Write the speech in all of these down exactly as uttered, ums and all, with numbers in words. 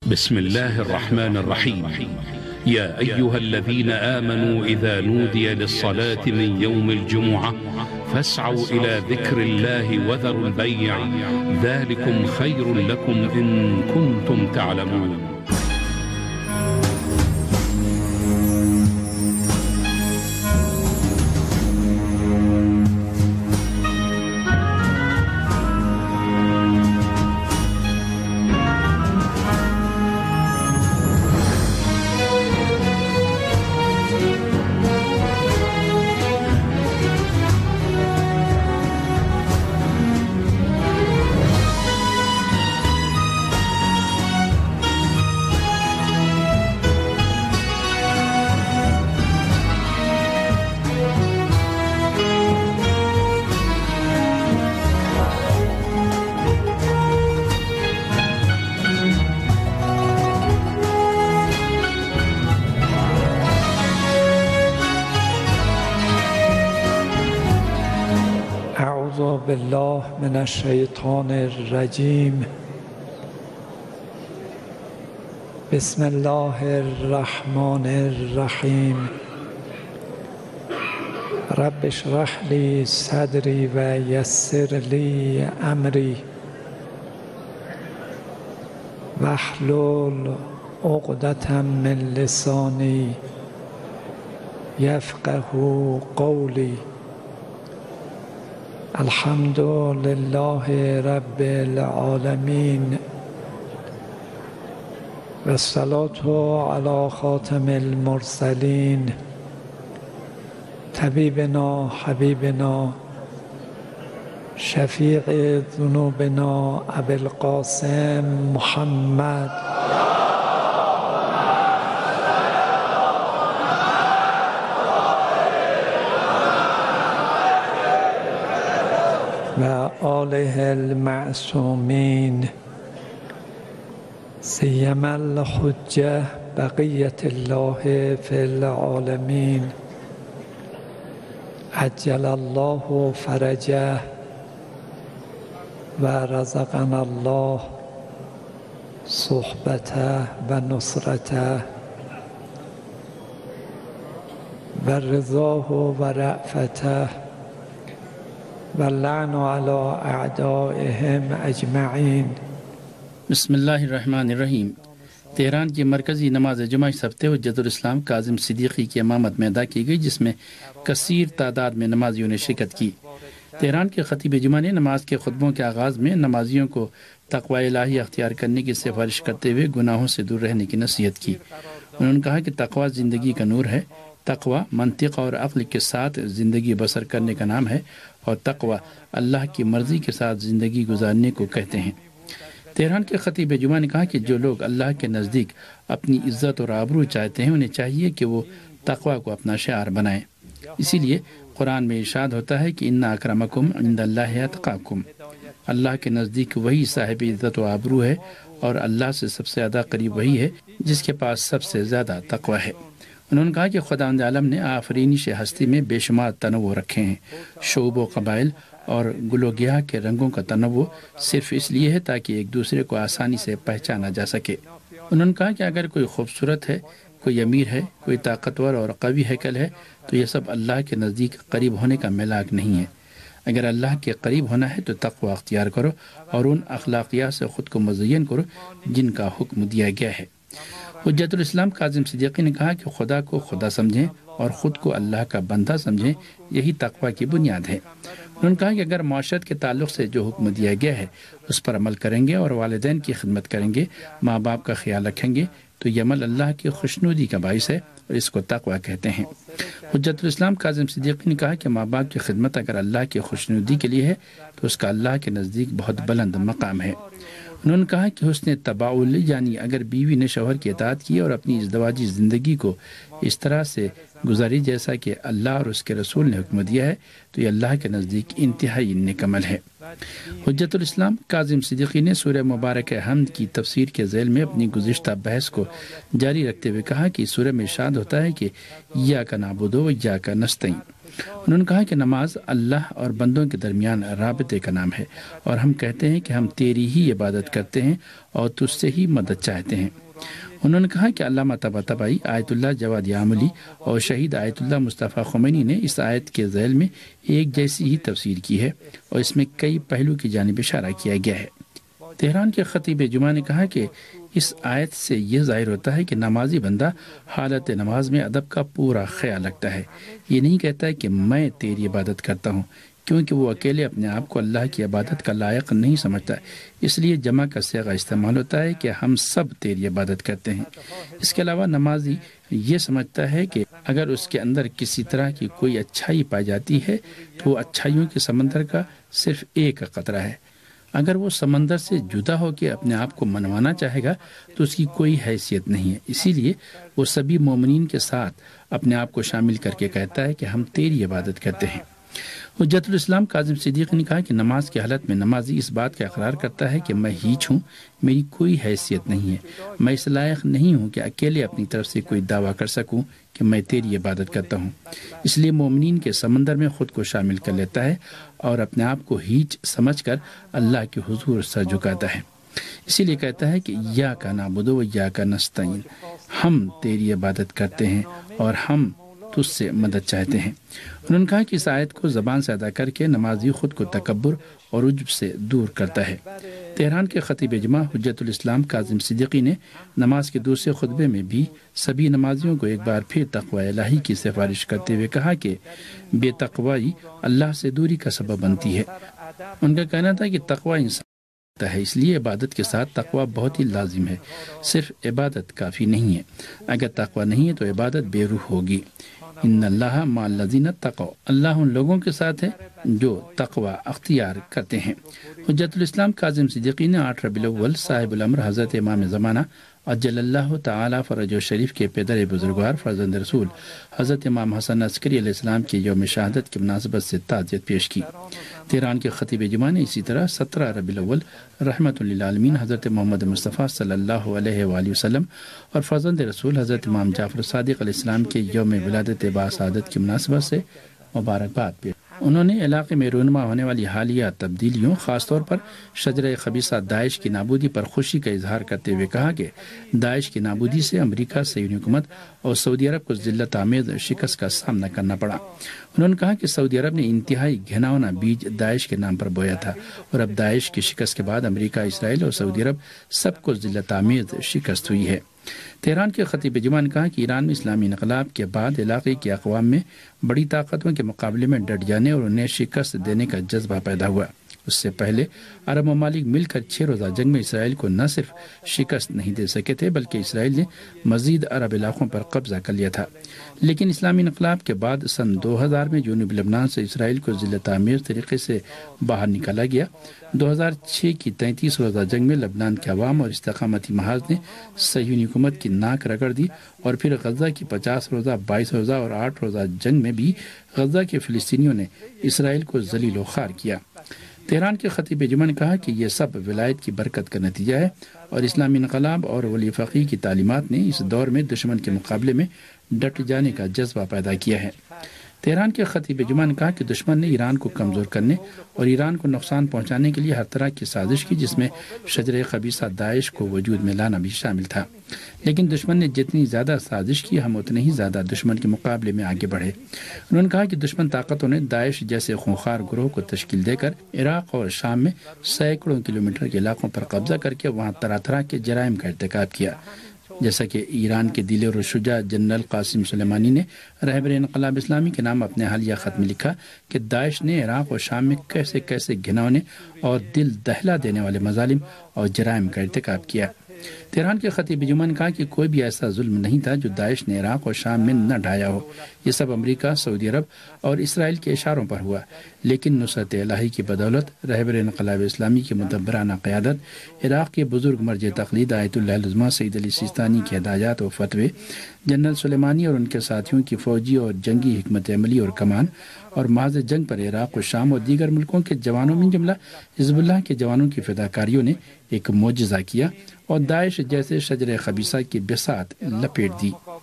بسم الله الرحمن الرحيم. يا أيها الذين آمنوا إذا نودي للصلاة من يوم الجمعة فاسعوا إلى ذكر الله وذروا البيع ذلكم خير لكم إن كنتم تعلمون. أعوذ بالله من الشيطان الرجيم. بسم الله الرحمن الرحيم. رب اشرح لي صدري ويسر لي أمري واحلل عقدة من لساني يفقه قولي. الحمد لله رب العالمين والصلاة على خاتم المرسلين طبيبنا حبيبنا شفيع ذنوبنا أبي القاسم محمد وآله المعصومين سيما الحجة بقية الله في العالمين عجل الله فرجه ورزقنا الله صحبته ونصرته ورضاه ورأفته واللعن على اعدائهم اجمعین. بسم اللہ الرحمن الرحیم. تہران کی مرکزی نماز جمعہ اس ہفتے حجت الاسلام کاظم صدیقی کی امامت میں ادا کی گئی، جس میں کثیر تعداد میں نمازیوں نے شرکت کی. تہران کے خطیب جمعہ نے نماز کے خطبوں کے آغاز میں نمازیوں کو تقوی الہی اختیار کرنے کی سفارش کرتے ہوئے گناہوں سے دور رہنے کی نصیحت کی. انہوں نے کہا کہ تقوی زندگی کا نور ہے. تقوی منطق اور عقل کے ساتھ زندگی بسر کرنے کا نام ہے اور تقوی اللہ کی مرضی کے ساتھ زندگی گزارنے کو کہتے ہیں. تہران کے خطیب جمعہ نے کہا کہ جو لوگ اللہ کے نزدیک اپنی عزت اور آبرو چاہتے ہیں انہیں چاہیے کہ وہ تقوی کو اپنا شعار بنائیں. اسی لیے قرآن میں ارشاد ہوتا ہے کہ ان اکرمکم عند اللہ اتقاکم. اللہ کے نزدیک وہی صاحب عزت و آبرو ہے اور اللہ سے سب سے زیادہ قریب وہی ہے جس کے پاس سب سے زیادہ تقوی ہے. انہوں نے کہا کہ خداوند عالم نے آفرینش ہستی میں بے شمار تنوع رکھے ہیں. شعب و قبائل اور گل و گیاہ کے رنگوں کا تنوع صرف اس لیے ہے تاکہ ایک دوسرے کو آسانی سے پہچانا جا سکے. انہوں نے کہا کہ اگر کوئی خوبصورت ہے، کوئی امیر ہے، کوئی طاقتور اور قوی ہیکل ہے تو یہ سب اللہ کے نزدیک قریب ہونے کا ملاک نہیں ہے. اگر اللہ کے قریب ہونا ہے تو تقوی اختیار کرو اور ان اخلاقیات سے خود کو مزین کرو جن کا حکم دیا گیا ہے. حجت الاسلام کاظم صدیقی نے کہا کہ خدا کو خدا سمجھیں اور خود کو اللہ کا بندہ سمجھیں، یہی تقوی کی بنیاد ہے. انہوں نے کہا کہ اگر معاشرت کے تعلق سے جو حکم دیا گیا ہے اس پر عمل کریں گے اور والدین کی خدمت کریں گے، ماں باپ کا خیال رکھیں گے تو یہ عمل اللہ کی خوشنودی کا باعث ہے اور اس کو تقوی کہتے ہیں. حجت الاسلام کاظم صدیقی نے کہا کہ ماں باپ کی خدمت اگر اللہ کی خوشنودی کے لیے ہے تو اس کا اللہ کے نزدیک بہت بلند مقام ہے. انہوں نے کہا کہ حسن تباعل یعنی اگر بیوی نے شوہر کی اطاعت کی اور اپنی ازدواجی زندگی کو اس طرح سے گزاری جیسا کہ اللہ اور اس کے رسول نے حکم دیا ہے تو یہ اللہ کے نزدیک انتہائی نیک عمل ہے. حجت الاسلام کاظم صدیقی نے سورہ مبارک حمد کی تفسیر کے ذیل میں اپنی گزشتہ بحث کو جاری رکھتے ہوئے کہا کہ سورہ میں ارشاد ہوتا ہے کہ ایاک نعبد و ایاک نستعین. انہوں نے کہا کہ نماز اللہ اور بندوں کے درمیان رابطے کا نام ہے، اور ہم کہتے ہیں کہ ہم تیری ہی عبادت کرتے ہیں اور تجھ سے ہی مدد چاہتے ہیں۔ انہوں نے کہا کہ علامہ طباطبائی، آیت اللہ جواد یاملی اور شہید آیت اللہ مصطفیٰ خمینی نے اس آیت کے ذیل میں ایک جیسی ہی تفسیر کی ہے، اور اس میں کئی پہلو کی جانب اشارہ کیا گیا ہے۔ تہران کے خطیب جمعہ نے کہا کہ اس آیت سے یہ ظاہر ہوتا ہے کہ نمازی بندہ حالت نماز میں ادب کا پورا خیال رکھتا ہے، یہ نہیں کہتا ہے کہ میں تیری عبادت کرتا ہوں، کیونکہ وہ اکیلے اپنے آپ کو اللہ کی عبادت کا لائق نہیں سمجھتا، اس لیے جمع کا صیغہ استعمال ہوتا ہے کہ ہم سب تیری عبادت کرتے ہیں۔ اس کے علاوہ نمازی یہ سمجھتا ہے کہ اگر اس کے اندر کسی طرح کی کوئی اچھائی پائی جاتی ہے تو وہ اچھائیوں کے سمندر کا صرف ایک قطرہ ہے۔ اگر وہ سمندر سے جدا ہو کے اپنے آپ کو منوانا چاہے گا تو اس کی کوئی حیثیت نہیں ہے، اسی لیے وہ سبھی مومنین کے ساتھ اپنے آپ کو شامل کر کے کہتا ہے کہ ہم تیری عبادت کرتے ہیں۔ حجت الاسلام کاظم صدیقی نے کہا کہ نماز کی حالت میں نمازی اس بات کا اقرار کرتا ہے کہ میں ہیچ ہوں، میری کوئی حیثیت نہیں ہے، میں اس لائق نہیں ہوں کہ اکیلے اپنی طرف سے کوئی دعویٰ کر سکوں کہ میں تیری عبادت کرتا ہوں، اس لیے مومنین کے سمندر میں خود کو شامل کر لیتا ہے اور اپنے آپ کو ہیچ سمجھ کر اللہ کے حضور سر جھکاتا ہے۔ اسی لیے کہتا ہے کہ یا کا نعبد و یا کا نستعین، ہم تیری عبادت کرتے ہیں اور ہم تجھ سے مدد چاہتے ہیں۔ انہوں نے کہا کہ اس آیت کو زبان سے ادا کر کے نمازی خود کو تکبر اور عجب سے دور کرتا ہے۔ تہران کے خطیب جمعہ حجت الاسلام کاظم صدیقی نے نماز کے دوسرے خطبے میں بھی سبھی نمازیوں کو ایک بار پھر تقوی الہی کی سفارش کرتے ہوئے کہا کہ بے تقوی اللہ سے دوری کا سبب بنتی ہے۔ ان کا کہنا تھا کہ تقوی انسان ہے، اس لیے عبادت کے ساتھ تقوی بہت ہی لازم ہے، صرف عبادت کافی نہیں ہے، اگر تقوی نہیں ہے تو عبادت بے روح ہوگی۔ ان اللہ مع الذین اتقوا، اللہ ان لوگوں کے ساتھ ہے جو تقوی اختیار کرتے ہیں۔ حجت الاسلام کاظم صدیقی نے آٹھ ربیع الاول صاحب الامر حضرت امام زمانہ عجل اللہ تعالی فرجہ شریف کے پدر بزرگوار فرزند رسول حضرت امام حسن عسکری علیہ السلام کی یوم شہادت کی مناسبت سے تعزیت پیش کی۔ تہران کے خطیب جمعہ نے اسی طرح سترہ ربیع الاول رحمت للعالمین حضرت محمد مصطفیٰ صلی اللہ علیہ وآلہ وسلم اور فرزند رسول حضرت امام جعفر صادق علیہ السلام کے یوم ولادت باسعادت کی مناسبت سے مبارکباد پیش۔ انہوں نے علاقے میں رونما ہونے والی حالیہ تبدیلیوں، خاص طور پر شجرہ خبیثہ داعش کی نابودی پر خوشی کا اظہار کرتے ہوئے کہا کہ داعش کی نابودی سے امریکہ، صہیونی حکومت اور سعودی عرب کو ذلت آمیز شکست کا سامنا کرنا پڑا۔ انہوں نے کہا کہ سعودی عرب نے انتہائی گھناؤنا بیج داعش کے نام پر بویا تھا، اور اب داعش کی شکست کے بعد امریکہ، اسرائیل اور سعودی عرب سب کو ذلت آمیز شکست ہوئی ہے۔ تہران کے خطیب جمعہ نے کہا کہ ایران میں اسلامی انقلاب کے بعد علاقے کے اقوام میں بڑی طاقتوں کے مقابلے میں ڈٹ جانے اور انہیں شکست دینے کا جذبہ پیدا ہوا۔ اس سے پہلے عرب ممالک مل کر چھ روزہ جنگ میں اسرائیل کو نہ صرف شکست نہیں دے سکے تھے بلکہ اسرائیل نے مزید عرب علاقوں پر قبضہ کر لیا تھا، لیکن اسلامی انقلاب کے بعد سن دو ہزار میں جنوبی لبنان سے اسرائیل کو ذلت آمیز طریقے سے باہر نکالا گیا۔ دو ہزار چھ کی تینتیس روزہ جنگ میں لبنان کے عوام اور استقامتی محاذ نے صہیونی حکومت کی ناک رگڑ دی، اور پھر غزہ کی پچاس روزہ، بائیس روزہ اور آٹھ روزہ جنگ میں بھی غزہ کے فلسطینیوں نے اسرائیل کو ذلیل و خوار کیا۔ تہران کے خطیب جمعہ نے کہا کہ یہ سب ولایت کی برکت کا نتیجہ ہے، اور اسلامی انقلاب اور ولی فقیہ کی تعلیمات نے اس دور میں دشمن کے مقابلے میں ڈٹ جانے کا جذبہ پیدا کیا ہے۔ تہران کے خطیب جمعہ نے کہا کہ دشمن نے ایران کو کمزور کرنے اور ایران کو نقصان پہنچانے کے لیے ہر طرح کی سازش کی، جس میں شجرہ خبیثہ داعش کو وجود میں لانا بھی شامل تھا، لیکن دشمن نے جتنی زیادہ سازش کی ہم اتنے ہی زیادہ دشمن کے مقابلے میں آگے بڑھے۔ انہوں نے کہا کہ دشمن طاقتوں نے داعش جیسے خونخوار گروہ کو تشکیل دے کر عراق اور شام میں سینکڑوں کلومیٹر کے علاقوں پر قبضہ کر کے وہاں طرح طرح کے جرائم کا ارتکاب کیا، جیسا کہ ایران کے دلیر و شجاع جنرل قاسم سلیمانی نے رہبر انقلاب اسلامی کے نام اپنے حالیہ خط میں لکھا کہ داعش نے عراق اور شام میں کیسے کیسے گھناؤنے اور دل دہلا دینے والے مظالم اور جرائم کا ارتکاب کیا۔ تہران کے خطیب جمعہ نے کہا کہ کوئی بھی ایسا ظلم نہیں تھا جو داعش نے عراق اور شام میں نہ ڈھایا ہو، یہ سب امریکہ، سعودی عرب اور اسرائیل کے اشاروں پر ہوا، لیکن نصرت الہی کی بدولت، رہبر انقلاب اسلامی کی مدبرانہ قیادت، عراق کے بزرگ مرجع تقلید آیت اللہ العظمیٰ سید علی سیستانی کی ہدایات و فتوے، جنرل سلیمانی اور ان کے ساتھیوں کی فوجی اور جنگی حکمت عملی اور کمان، اور محاذ جنگ پر عراق و شام اور دیگر ملکوں کے جوانوں میں جملہ حزب اللہ کے جوانوں کی فداکاریوں نے ایک معجزہ کیا اور داعش جیسے شجرہ خبیثہ کی بساط لپیٹ دی۔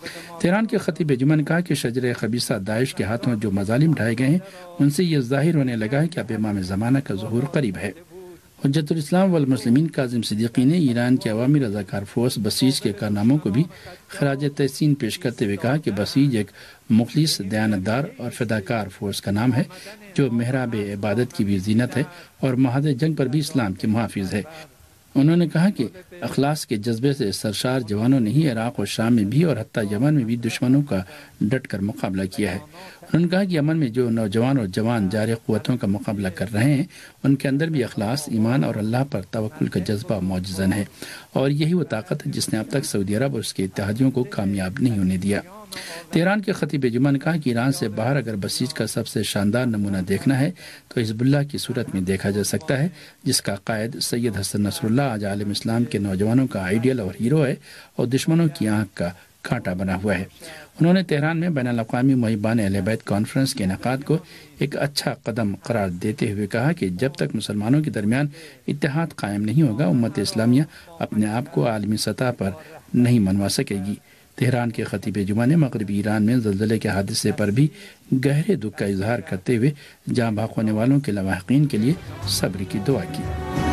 تہران کے خطیب جمعہ نے کہا کہ شجر خبیثہ داعش کے ہاتھوں جو مظالم ڈھائے گئے ہیں ان سے یہ ظاہر ہونے لگا ہے کہ اب امام زمانہ کا ظہور قریب ہے۔ حجت الاسلام والمسلمین کاظم صدیقی نے ایران کے عوامی رضاکار فورس بسیج کے کارناموں کو بھی خراج تحسین پیش کرتے ہوئے کہا کہ بسیج ایک مخلص، دیانتدار اور فداکار فورس کا نام ہے جو محراب عبادت کی بھی زینت ہے اور محاذ جنگ پر بھی اسلام کے محافظ ہے۔ انہوں نے کہا کہ اخلاص کے جذبے سے سرشار جوانوں نے ہی عراق و شام میں بھی اور حتیٰ یمن میں بھی دشمنوں کا ڈٹ کر مقابلہ کیا ہے۔ انہوں نے کہا کہ یمن میں جو نوجوان اور جوان جارح قوتوں کا مقابلہ کر رہے ہیں ان کے اندر بھی اخلاص، ایمان اور اللہ پر توکل کا جذبہ معجزن ہے، اور یہی وہ طاقت ہے جس نے اب تک سعودی عرب اور اس کے اتحادیوں کو کامیاب نہیں ہونے دیا۔ تہران کے خطیب جمعہ نے کہا کہ ایران سے باہر اگر بسیج کا سب سے شاندار نمونہ دیکھنا ہے تو حزب اللہ کی صورت میں دیکھا جا سکتا ہے، جس کا قائد سید حسن نصر اللہ آج عالم اسلام کے نوجوانوں کا آئیڈیل اور ہیرو ہے اور دشمنوں کی آنکھ کا کانٹا بنا ہوا ہے۔ انہوں نے تہران میں بین الاقوامی محبان اہل بیت کانفرنس کے انعقاد کو ایک اچھا قدم قرار دیتے ہوئے کہا کہ جب تک مسلمانوں کے درمیان اتحاد قائم نہیں ہوگا امت اسلامیہ اپنے آپ کو عالمی سطح پر نہیں منوا سکے گی۔ تہران کے خطیب جمعہ نے مغربی ایران میں زلزلے کے حادثے پر بھی گہرے دکھ کا اظہار کرتے ہوئے جاں بحق ہونے والوں کے لواحقین کے لیے صبر کی دعا کی۔